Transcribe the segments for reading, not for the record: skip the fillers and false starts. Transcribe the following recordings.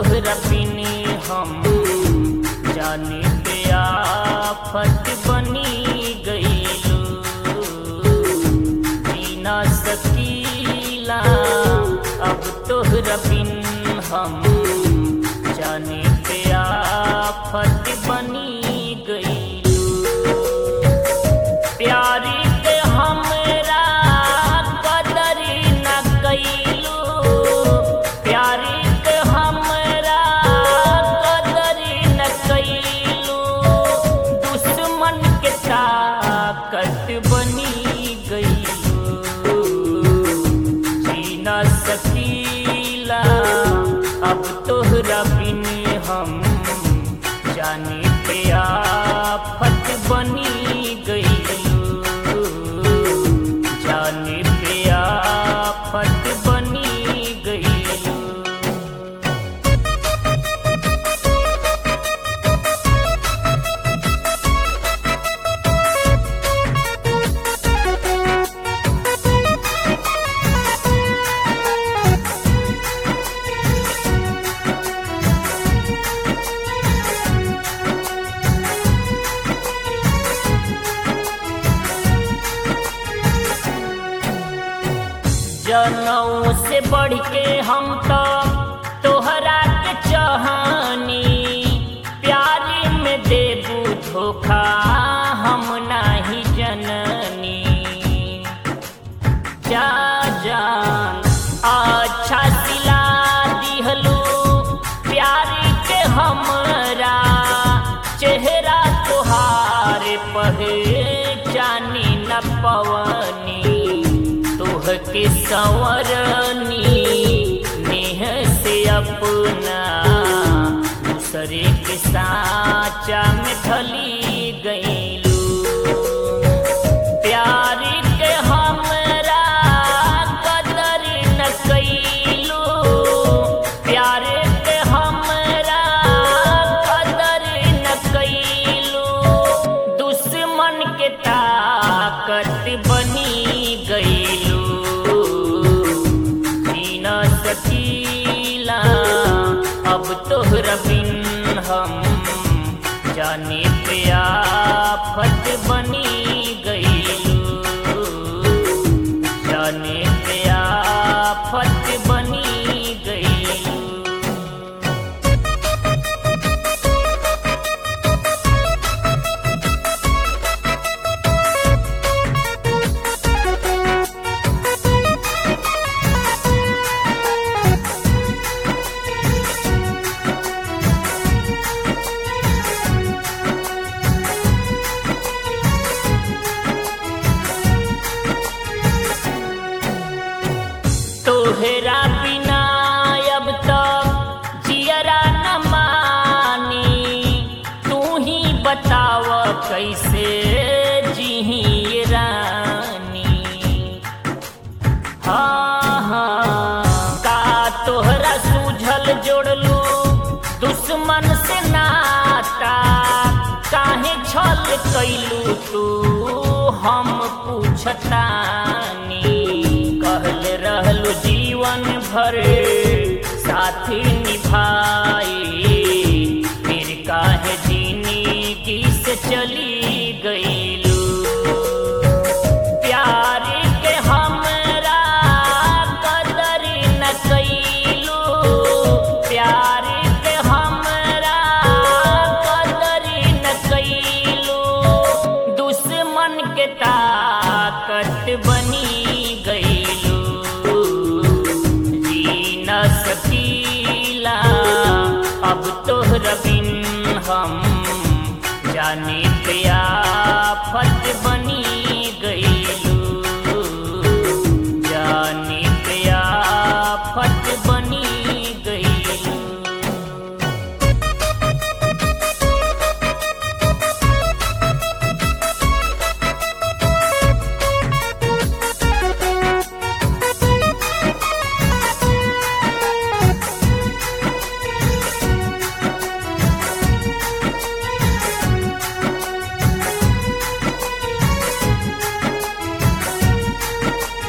तोहरा बिनी हम जाने पे आफत बनी गईलू। जीना सकीला अब तोहरा बिन हम जाने पे आफत बनी गईलू। प्यारी के हमरा कदर न कईलू, प्यारी के हमरा कदर न कईलू। दुश्मन के ताकत बनी गईलू। जीना सकीला अब तोहरा बिन हम जाने पे आफत बनी गईलू। जाने पे आफत बनी गईलू। जनऊ से बढ़ के हम तो तोहरा के चाहनी। प्यारी में देबू धोखा हम नाही जननी। जा जान अच्छा सिला दिहलू प्यारी के हमरा। चेहरा तोहार पहचानी न पवनी। के संवरनी नेह से अपना दूसरे के साचा में ढली गईलू। प्यारी के हमरा कदर न कईलू, प्यारे के हमरा कदर न कईलू। दुश्मन के ताकत बनी गईलू। सकीला अब तोहरा बिन हम जाने पे आफत बनी गईलू। जाने पे आफत बनी गईलू। तोहरा बिना अब तक जियरा न मानी। तू ही बताव कैसे जीही रानी। हाँ हाँ का तोहरा सूझल जोड़लू दुश्मन से नाता। काहे छल कैलू तू हम पूछतानी। कहल रहलू जीवन भर साथी निभाई। फिर काहे जिंदगी से चली गईलू। प्यारी के हमरा कदर न कईलू, प्यारी के हमरा कदर न कईलू। दुश्मन के ताकत बनी गईलू। जीना सकीला अब तोहरा बिन हम जाने पे आफत बनी गईलू। जाने पे आफत बनी गईलू।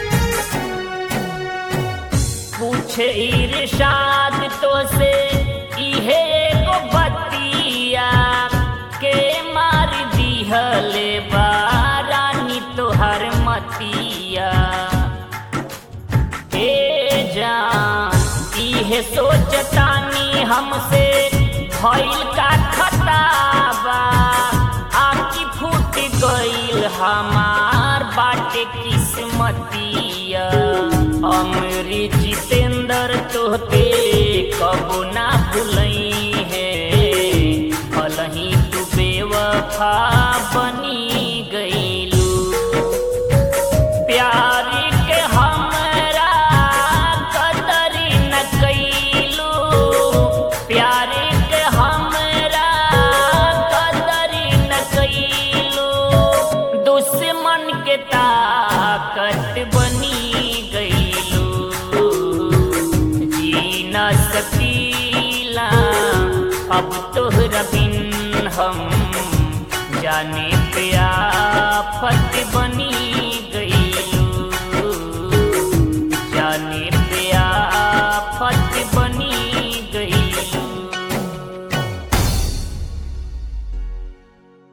पूछे इरशाद तो से हमसे भइल का खताबा आखी फूट गइल हमार बाटे किस्मतिया अमरी जितेंद्र तोहते कबो ना भुलई है भलही तू बेवफा बनी गइलू प्यार के हमरा कदर न कइलू प्यार के हमरा कदर न कइलू दुश्मन के ताकत बनी गइलू जी न सकीला अब तोहरा बिन हम जाने पे आफत बनी